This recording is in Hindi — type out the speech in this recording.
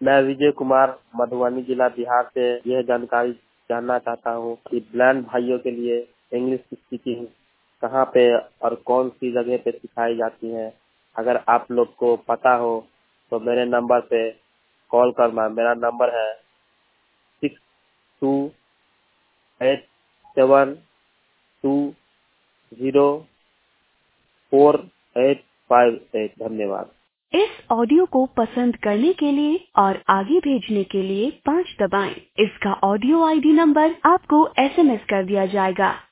मैं विजय कुमार मधुबनी जिला बिहार से यह जानकारी जानना चाहता हूँ कि ब्लाइंड भाइयों के लिए इंग्लिश स्पीकिंग कहाँ पे और कौन सी जगह पे सिखाई जाती है। अगर आप लोग को पता हो तो मेरे नंबर पे कॉल करना। मेरा नंबर है 6287204858। धन्यवाद। इस ऑडियो को पसंद करने के लिए और आगे भेजने के लिए 5 दबाएं। इसका ऑडियो आईडी नंबर आपको एसएमएस कर दिया जाएगा।